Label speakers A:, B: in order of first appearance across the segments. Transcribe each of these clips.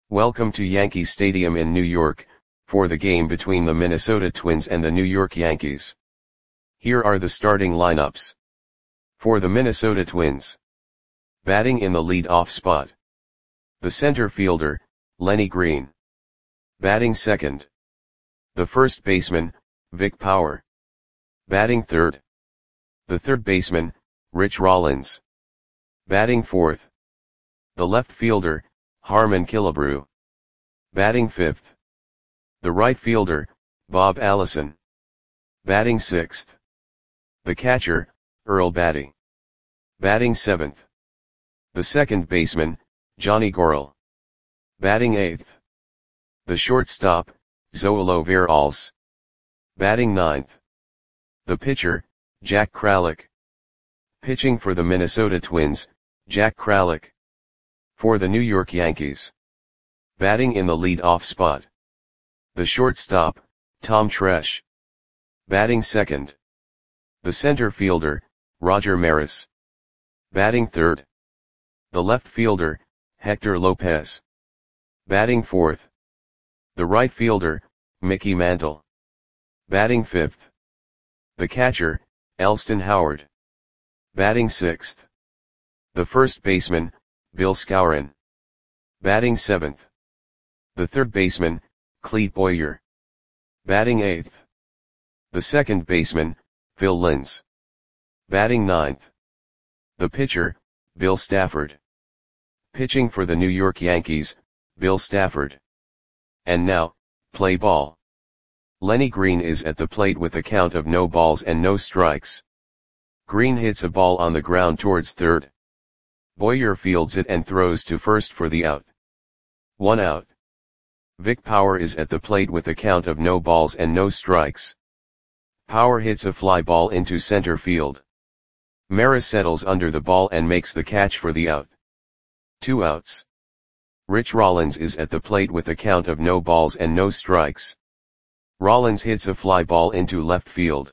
A: Welcome to Yankee Stadium in New York, for the game between the Minnesota Twins and the New York Yankees. Here are the starting lineups. For the Minnesota Twins. Batting in the lead-off spot. The center fielder, Lenny Green. Batting second. The first baseman, Vic Power. Batting third. The third baseman, Rich Rollins. Batting fourth. The left fielder, Harmon Killebrew. Batting fifth. The right fielder, Bob Allison. Batting sixth. The catcher, Earl Battey. Batting seventh. The second baseman, Johnny Goerl. Batting eighth. The shortstop, Zoilo Veralles. Batting ninth. The pitcher, Jack Kralik. Pitching for the Minnesota Twins, Jack Kralik. For the New York Yankees. Batting in the lead-off spot. The shortstop, Tom Tresh. Batting second. The center fielder, Roger Maris. Batting third. The left fielder, Hector Lopez. Batting fourth. The right fielder, Mickey Mantle. Batting fifth. The catcher, Elston Howard. Batting sixth. The first baseman, Bill Skowron. Batting seventh. The third baseman, Clete Boyer. Batting eighth. The second baseman, Phil Linz. Batting ninth. The pitcher, Bill Stafford. Pitching for the New York Yankees, Bill Stafford. And now, play ball. Lenny Green is at the plate with a count of no balls and no strikes. Green hits a ball on the ground towards third. Boyer fields it and throws to first for the out. 1 out. Vic Power is at the plate with a count of no balls and no strikes. Power hits a fly ball into center field. Maris settles under the ball and makes the catch for the out. 2 outs. Rich Rollins is at the plate with a count of no balls and no strikes. Rollins hits a fly ball into left field.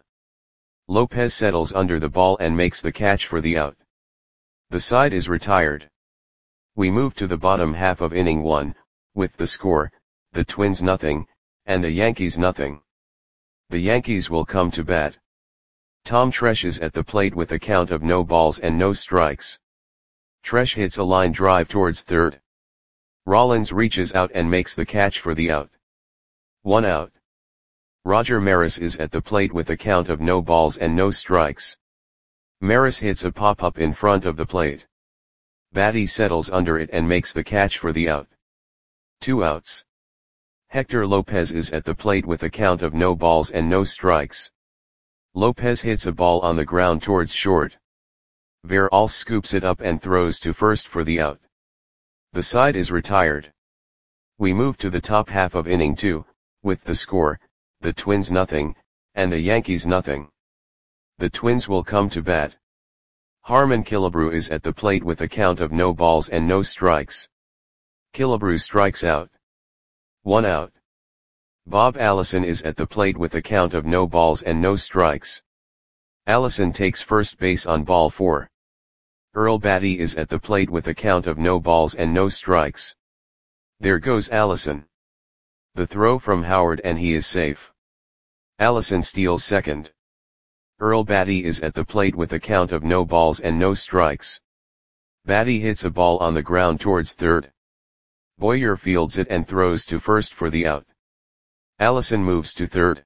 A: Lopez settles under the ball and makes the catch for the out. The side is retired. We move to the bottom half of inning 1, with the score, the Twins 0, and the Yankees 0. The Yankees will come to bat. Tom Tresh is at the plate with a count of no balls and no strikes. Tresh hits a line drive towards third. Rollins reaches out and makes the catch for the out. 1 out. Roger Maris is at the plate with a count of no balls and no strikes. Maris hits a pop-up in front of the plate. Battey settles under it and makes the catch for the out. 2 outs. Hector Lopez is at the plate with a count of no balls and no strikes. Lopez hits a ball on the ground towards short. Veralles scoops it up and throws to first for the out. The side is retired. We move to the top half of inning 2, with the score, the Twins 0, and the Yankees 0. The Twins will come to bat. Harmon Killebrew is at the plate with a count of no balls and no strikes. Killebrew strikes out. 1 out. Bob Allison is at the plate with a count of no balls and no strikes. Allison takes first base on ball 4. Earl Battey is at the plate with a count of no balls and no strikes. There goes Allison. The throw from Howard and he is safe. Allison steals second. Earl Battey is at the plate with a count of no balls and no strikes. Battey hits a ball on the ground towards third. Boyer fields it and throws to first for the out. Allison moves to third.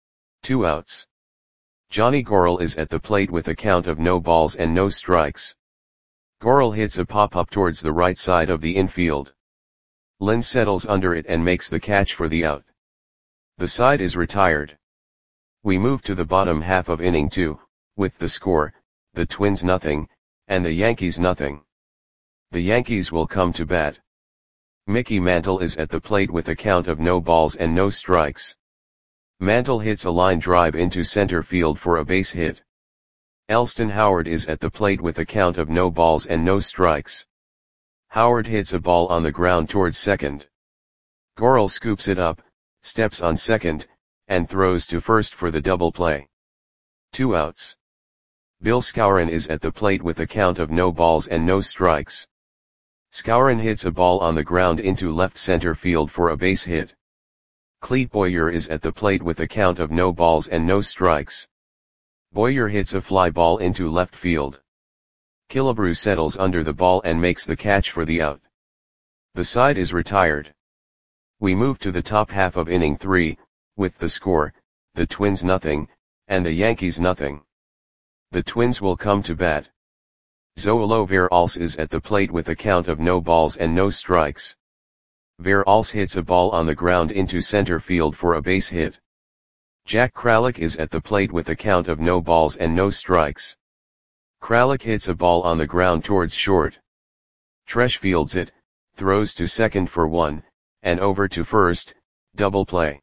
A: 2 outs. Johnny Goerl is at the plate with a count of no balls and no strikes. Goerl hits a pop-up towards the right side of the infield. Linz settles under it and makes the catch for the out. The side is retired. We move to the bottom half of inning 2, with the score, the Twins 0, and the Yankees 0. The Yankees will come to bat. Mickey Mantle is at the plate with a count of no balls and no strikes. Mantle hits a line drive into center field for a base hit. Elston Howard is at the plate with a count of no balls and no strikes. Howard hits a ball on the ground towards second. Goerl scoops it up, steps on second, and throws to first for the double play. 2 outs. Bill Skowron is at the plate with a count of no balls and no strikes. Skowron hits a ball on the ground into left center field for a base hit. Clete Boyer is at the plate with a count of no balls and no strikes. Boyer hits a fly ball into left field. Killebrew settles under the ball and makes the catch for the out. The side is retired. We move to the top half of inning 3, with the score, the Twins nothing, and the Yankees nothing. The Twins will come to bat. Zoilo Veralce is at the plate with a count of no balls and no strikes. Veralce hits a ball on the ground into center field for a base hit. Jack Kralik is at the plate with a count of no balls and no strikes. Kralik hits a ball on the ground towards short. Tresh fields it, throws to second for 1, and over to first, double play.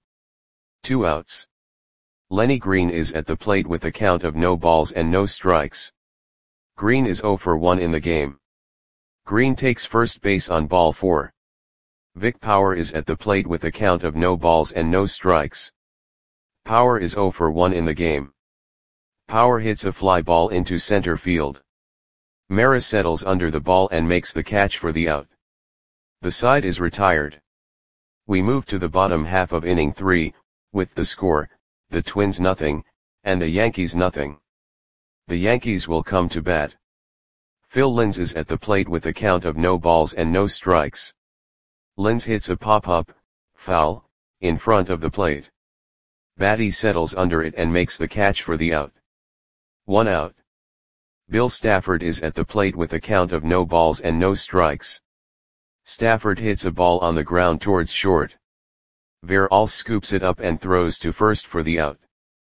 A: 2 outs. Lenny Green is at the plate with a count of no balls and no strikes. Green is 0 for 1 in the game. Green takes first base on ball 4. Vic Power is at the plate with a count of no balls and no strikes. Power is 0 for 1 in the game. Power hits a fly ball into center field. Maris settles under the ball and makes the catch for the out. The side is retired. We move to the bottom half of inning 3, with the score, the Twins nothing, and the Yankees nothing. The Yankees will come to bat. Phil Linz is at the plate with a count of no balls and no strikes. Linz hits a pop-up, foul, in front of the plate. Batty settles under it and makes the catch for the out. 1 out. Bill Stafford is at the plate with a count of no balls and no strikes. Stafford hits a ball on the ground towards short. Veralce scoops it up and throws to first for the out.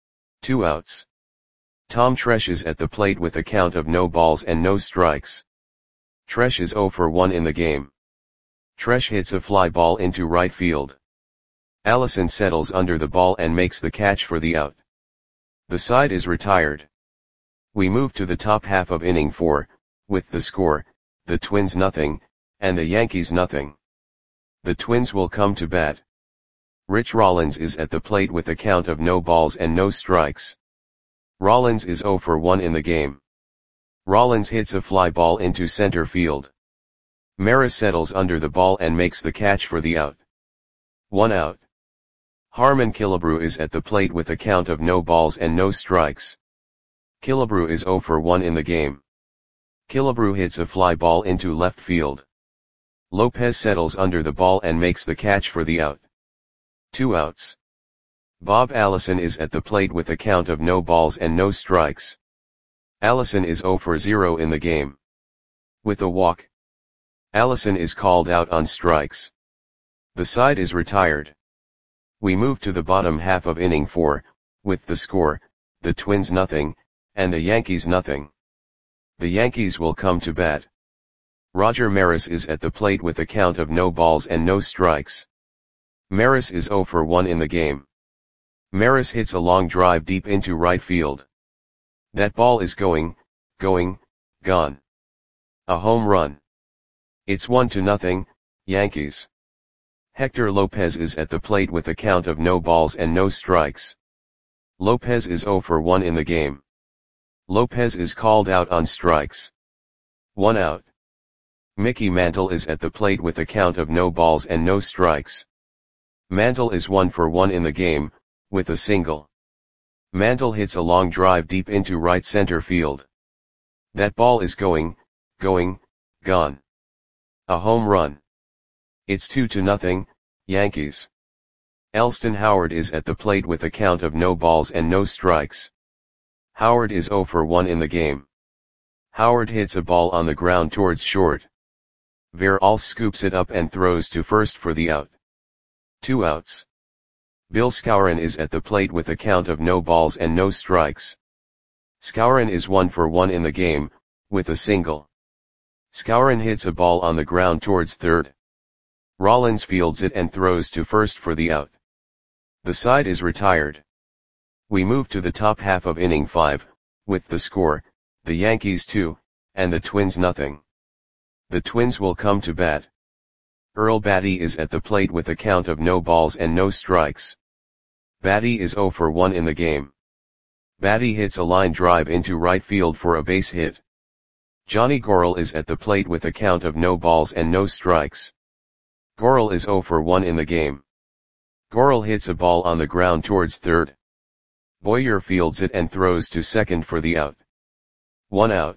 A: 2 outs. Tom Tresh is at the plate with a count of no balls and no strikes. Tresh is 0 for 1 in the game. Tresh hits a fly ball into right field. Allison settles under the ball and makes the catch for the out. The side is retired. We move to the top half of inning 4, with the score, the Twins nothing, and the Yankees nothing. The Twins will come to bat. Rich Rollins is at the plate with a count of no balls and no strikes. Rollins is 0 for 1 in the game. Rollins hits a fly ball into center field. Maris settles under the ball and makes the catch for the out. 1 out. Harmon Killebrew is at the plate with a count of no balls and no strikes. Killebrew is 0 for 1 in the game. Killebrew hits a fly ball into left field. Lopez settles under the ball and makes the catch for the out. 2 outs. Bob Allison is at the plate with a count of no balls and no strikes. Allison is 0 for 0 in the game. With a walk, Allison is called out on strikes. The side is retired. We move to the bottom half of inning 4, with the score, the Twins nothing, and the Yankees nothing. The Yankees will come to bat. Roger Maris is at the plate with a count of no balls and no strikes. Maris is 0 for 1 in the game. Maris hits a long drive deep into right field. That ball is going, gone. A home run. It's 1-0, Yankees. Hector Lopez is at the plate with a count of no balls and no strikes. Lopez is 0 for 1 in the game. Lopez is called out on strikes. 1 out. Mickey Mantle is at the plate with a count of no balls and no strikes. Mantle is 1 for 1 in the game, with a single. Mantle hits a long drive deep into right center field. That ball is going, gone. A home run. It's 2-0, Yankees. Elston Howard is at the plate with a count of no balls and no strikes. Howard is 0 for 1 in the game. Howard hits a ball on the ground towards short. Veralce scoops it up and throws to first for the out. 2 outs. Bill Skowron is at the plate with a count of no balls and no strikes. Skowron is 1 for 1 in the game, with a single. Skowron hits a ball on the ground towards third. Rollins fields it and throws to first for the out. The side is retired. We move to the top half of inning 5, with the score, the Yankees 2, and the Twins nothing. The Twins will come to bat. Earl Batty is at the plate with a count of no balls and no strikes. Batty is 0 for 1 in the game. Batty hits a line drive into right field for a base hit. Johnny Goral is at the plate with a count of no balls and no strikes. Goral is 0 for 1 in the game. Goral hits a ball on the ground towards third. Boyer fields it and throws to second for the out. 1 out.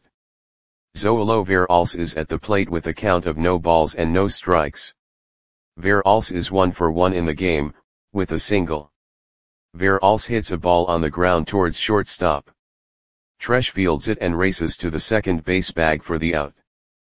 A: Zoilo Veralce is at the plate with a count of no balls and no strikes. Veralce is 1 for 1 in the game, with a single. Veralce hits a ball on the ground towards shortstop. Tresh fields it and races to the second base bag for the out.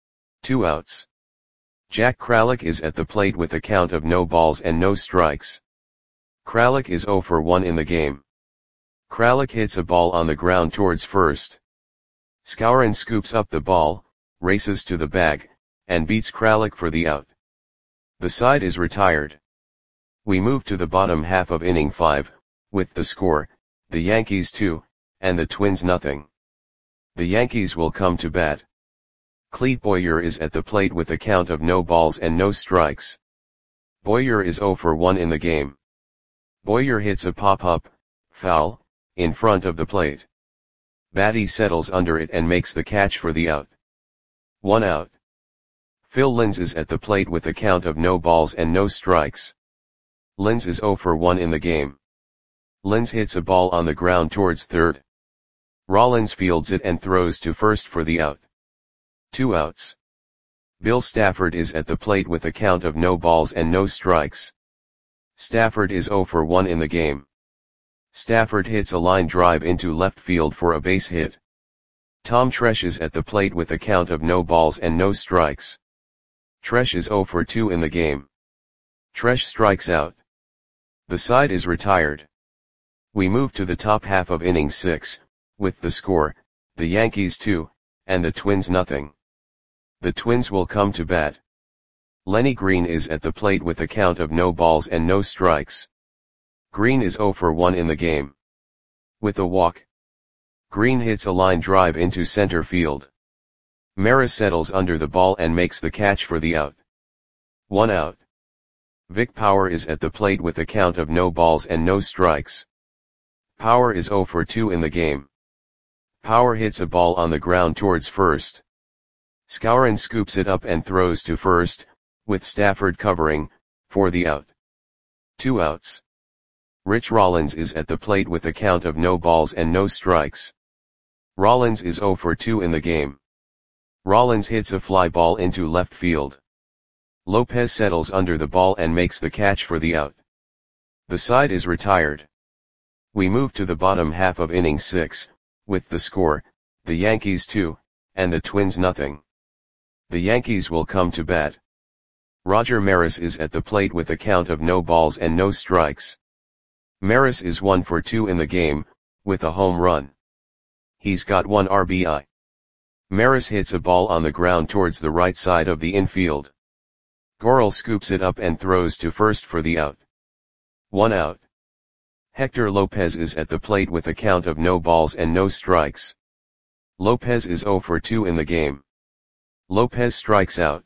A: 2 outs. Jack Kralik is at the plate with a count of no balls and no strikes. Kralik is 0 for 1 in the game. Kralik hits a ball on the ground towards first. Skowron scoops up the ball, races to the bag, and beats Kralik for the out. The side is retired. We move to the bottom half of inning 5, with the score, the Yankees 2, and the Twins nothing. The Yankees will come to bat. Clete Boyer is at the plate with a count of no balls and no strikes. Boyer is 0 for 1 in the game. Boyer hits a pop-up, foul, in front of the plate. Batty settles under it and makes the catch for the out. 1 out. Phil Linz is at the plate with a count of no balls and no strikes. Linz is 0 for 1 in the game. Linz hits a ball on the ground towards third. Rollins fields it and throws to first for the out. 2 outs. Bill Stafford is at the plate with a count of no balls and no strikes. Stafford is 0 for 1 in the game. Stafford hits a line drive into left field for a base hit. Tom Tresh is at the plate with a count of no balls and no strikes. Tresh is 0 for 2 in the game. Tresh strikes out. The side is retired. We move to the top half of inning 6, with the score, the Yankees 2, and the Twins nothing. The Twins will come to bat. Lenny Green is at the plate with a count of no balls and no strikes. Green is 0 for 1 in the game. With a walk. Green hits a line drive into center field. Maris settles under the ball and makes the catch for the out. 1 out. Vic Power is at the plate with a count of no balls and no strikes. Power is 0 for 2 in the game. Power hits a ball on the ground towards first. Skowron scoops it up and throws to first, with Stafford covering, for the out. 2 outs. Rich Rollins is at the plate with a count of no balls and no strikes. Rollins is 0 for 2 in the game. Rollins hits a fly ball into left field. Lopez settles under the ball and makes the catch for the out. The side is retired. We move to the bottom half of inning 6, with the score, the Yankees 2, and the Twins nothing. The Yankees will come to bat. Roger Maris is at the plate with a count of no balls and no strikes. Maris is 1 for 2 in the game, with a home run. He's got 1 RBI. Maris hits a ball on the ground towards the right side of the infield. Goral scoops it up and throws to first for the out. 1 out. Hector Lopez is at the plate with a count of no balls and no strikes. Lopez is 0 for 2 in the game. Lopez strikes out.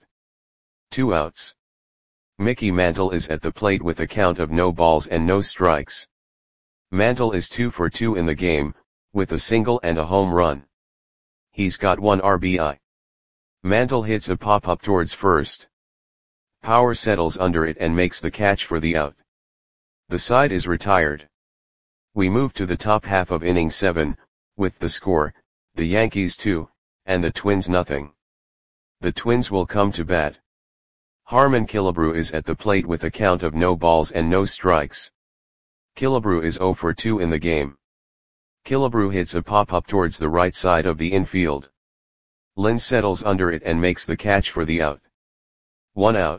A: 2 outs. Mickey Mantle is at the plate with a count of no balls and no strikes. Mantle is 2 for 2 in the game, with a single and a home run. He's got 1 RBI. Mantle hits a pop-up towards first. Power settles under it and makes the catch for the out. The side is retired. We move to the top half of inning 7, with the score, the Yankees 2, and the Twins nothing. The Twins will come to bat. Harmon Killebrew is at the plate with a count of no balls and no strikes. Killebrew is 0 for 2 in the game. Killebrew hits a pop-up towards the right side of the infield. Linz settles under it and makes the catch for the out. 1 out.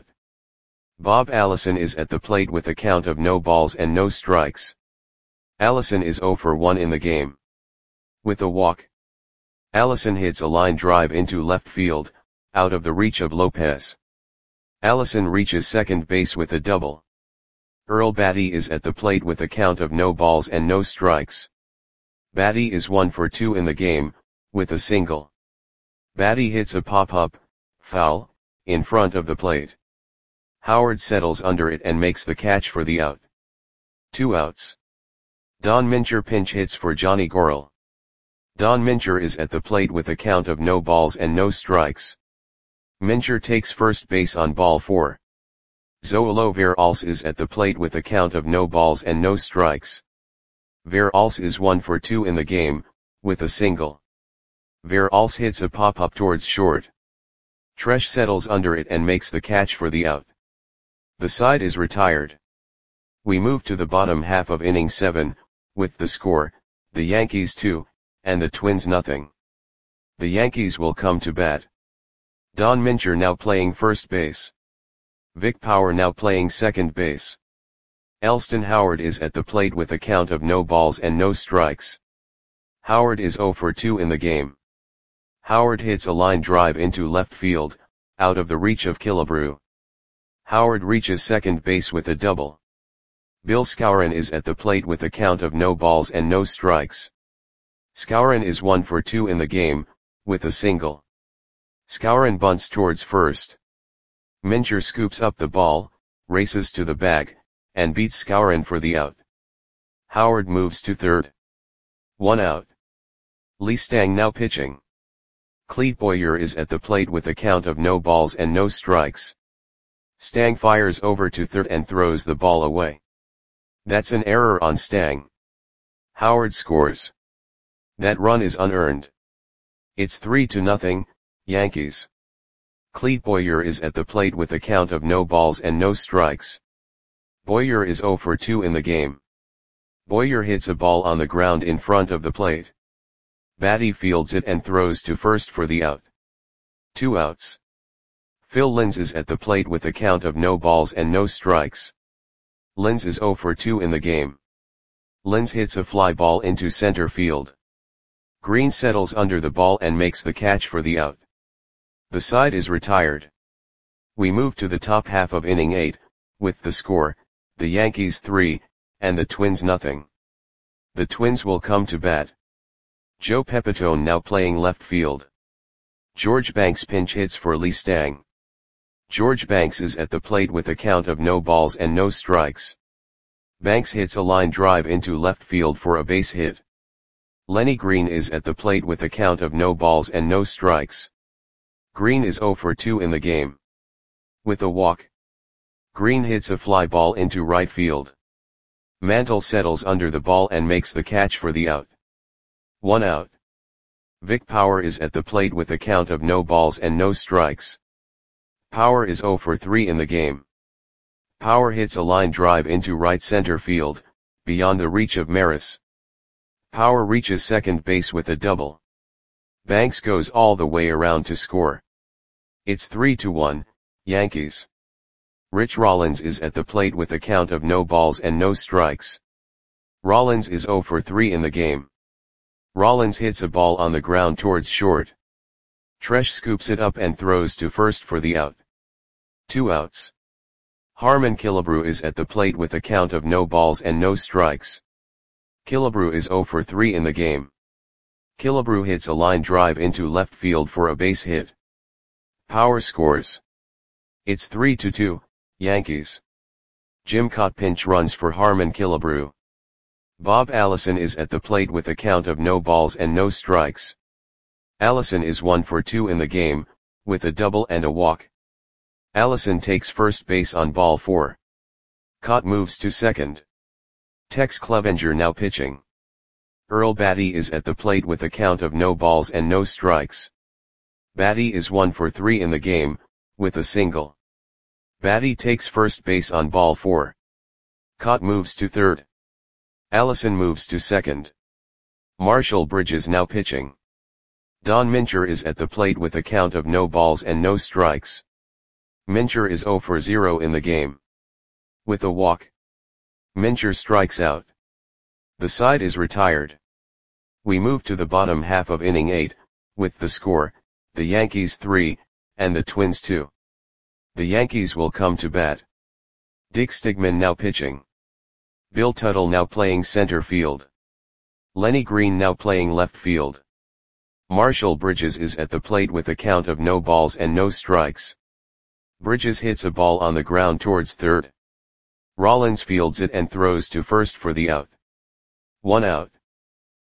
A: Bob Allison is at the plate with a count of no balls and no strikes. Allison is 0 for 1 in the game. With a walk. Allison hits a line drive into left field, out of the reach of Lopez. Allison reaches second base with a double. Earl Batty is at the plate with a count of no balls and no strikes. Batty is 1 for 2 in the game, with a single. Batty hits a pop-up, foul, in front of the plate. Howard settles under it and makes the catch for the out. 2 outs. Don Mincher pinch hits for Johnny Goral. Don Mincher is at the plate with a count of no balls and no strikes. Mincher takes first base on ball 4. Zoilo Veralce is at the plate with a count of no balls and no strikes. Veralce is 1 for 2 in the game, with a single. Veralce hits a pop-up towards short. Tresh settles under it and makes the catch for the out. The side is retired. We move to the bottom half of inning 7, with the score, the Yankees 2, and the Twins nothing. The Yankees will come to bat. Don Mincher now playing first base. Vic Power now playing second base. Elston Howard is at the plate with a count of no balls and no strikes. Howard is 0 for 2 in the game. Howard hits a line drive into left field, out of the reach of Killebrew. Howard reaches second base with a double. Bill Skowron is at the plate with a count of no balls and no strikes. Skowron is 1 for 2 in the game, with a single. Skowron bunts towards first. Mincher scoops up the ball, races to the bag, and beats Skowron for the out. Howard moves to third. 1 out. Lee Stang now pitching. Clete Boyer is at the plate with a count of no balls and no strikes. Stang fires over to third and throws the ball away. That's an error on Stang. Howard scores. That run is unearned. It's 3-0, Yankees. Clete Boyer is at the plate with a count of no balls and no strikes. Boyer is 0 for 2 in the game. Boyer hits a ball on the ground in front of the plate. Batty fields it and throws to first for the out. 2 outs. Phil Linz is at the plate with a count of no balls and no strikes. Linz is 0 for 2 in the game. Linz hits a fly ball into center field. Green settles under the ball and makes the catch for the out. The side is retired. We move to the top half of inning 8, with the score, the Yankees 3, and the Twins nothing. The Twins will come to bat. Joe Pepitone now playing left field. George Banks pinch hits for Lee Stang. George Banks is at the plate with a count of no balls and no strikes. Banks hits a line drive into left field for a base hit. Lenny Green is at the plate with a count of no balls and no strikes. Green is 0 for 2 in the game. With a walk. Green hits a fly ball into right field. Mantle settles under the ball and makes the catch for the out. 1 out. Vic Power is at the plate with a count of no balls and no strikes. Power is 0 for 3 in the game. Power hits a line drive into right center field, beyond the reach of Maris. Power reaches second base with a double. Banks goes all the way around to score. It's 3-1, Yankees. Rich Rollins is at the plate with a count of no balls and no strikes. Rollins is 0 for 3 in the game. Rollins hits a ball on the ground towards short. Tresh scoops it up and throws to first for the out. 2 outs. Harmon Killebrew is at the plate with a count of no balls and no strikes. Killebrew is 0 for 3 in the game. Killebrew hits a line drive into left field for a base hit. Power scores. It's 3-2, Yankees. Jim Cott pinch runs for Harmon Killebrew. Bob Allison is at the plate with a count of no balls and no strikes. Allison is 1 for 2 in the game, with a double and a walk. Allison takes first base on ball 4. Cott moves to second. Tex Clevenger now pitching. Earl Batty is at the plate with a count of no balls and no strikes. Batty is 1 for 3 in the game, with a single. Batty takes first base on ball 4. Cott moves to third. Allison moves to second. Marshall Bridges now pitching. Don Mincher is at the plate with a count of no balls and no strikes. Mincher is 0 for 0 in the game. With a walk. Mincher strikes out. The side is retired. We move to the bottom half of inning 8, with the score, the Yankees 3, and the Twins 2. The Yankees will come to bat. Dick Stigman now pitching. Bill Tuttle now playing center field. Lenny Green now playing left field. Marshall Bridges is at the plate with a count of no balls and no strikes. Bridges hits a ball on the ground towards third. Rollins fields it and throws to first for the out. 1 out.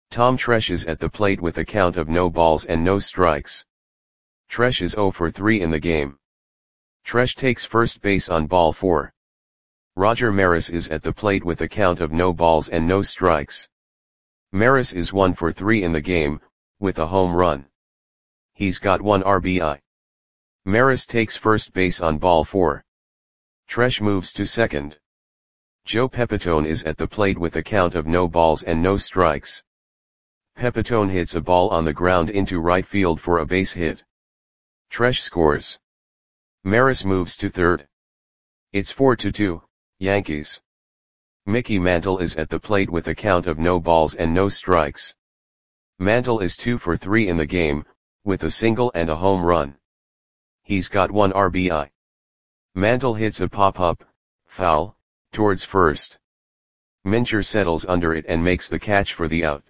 A: Tom Tresh is at the plate with a count of no balls and no strikes. Tresh is 0 for 3 in the game. Tresh takes first base on ball 4. Roger Maris is at the plate with a count of no balls and no strikes. Maris is 1 for 3 in the game, with a home run. He's got 1 RBI. Maris takes first base on ball 4. Tresh moves to second. Joe Pepitone is at the plate with a count of no balls and no strikes. Pepitone hits a ball on the ground into right field for a base hit. Tresh scores. Maris moves to third. It's 4-2, Yankees. Mickey Mantle is at the plate with a count of no balls and no strikes. Mantle is 2 for 3 in the game, with a single and a home run. He's got 1 RBI. Mantle hits a pop-up, foul, towards first. Mincher settles under it and makes the catch for the out.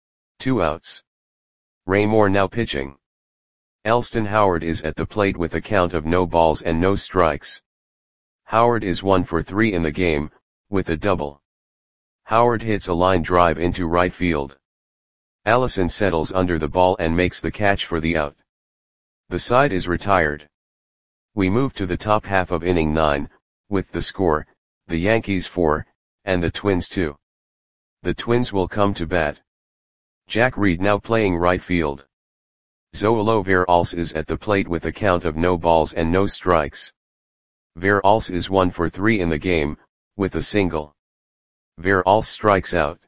A: 2 outs. Ray Moore now pitching. Elston Howard is at the plate with a count of no balls and no strikes. Howard is 1 for 3 in the game, with a double. Howard hits a line drive into right field. Allison settles under the ball and makes the catch for the out. The side is retired. We move to the top half of inning 9, with the score, the Yankees 4, and the Twins 2. The Twins will come to bat. Jack Reed now playing right field. Zoilo Veralce is at the plate with a count of no balls and no strikes. Veralce is 1 for 3 in the game, with a single. Veralce strikes out.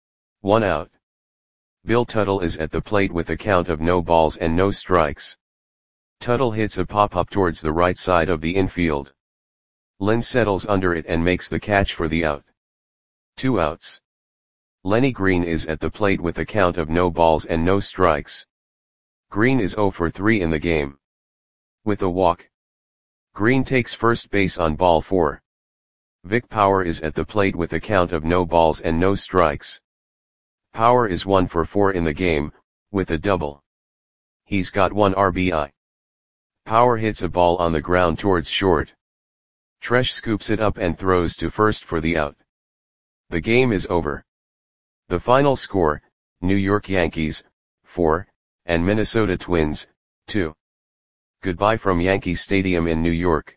A: 1 out. Bill Tuttle is at the plate with a count of no balls and no strikes. Tuttle hits a pop-up towards the right side of the infield. Lynn settles under it and makes the catch for the out. 2 outs. Lenny Green is at the plate with a count of no balls and no strikes. Green is 0 for 3 in the game. With a walk. Green takes first base on ball 4. Vic Power is at the plate with a count of no balls and no strikes. Power is 1 for 4 in the game, with a double. He's got 1 RBI. Power hits a ball on the ground towards short. Tresh scoops it up and throws to first for the out. The game is over. The final score, New York Yankees, 4, and Minnesota Twins, 2. Goodbye from Yankee Stadium in New York.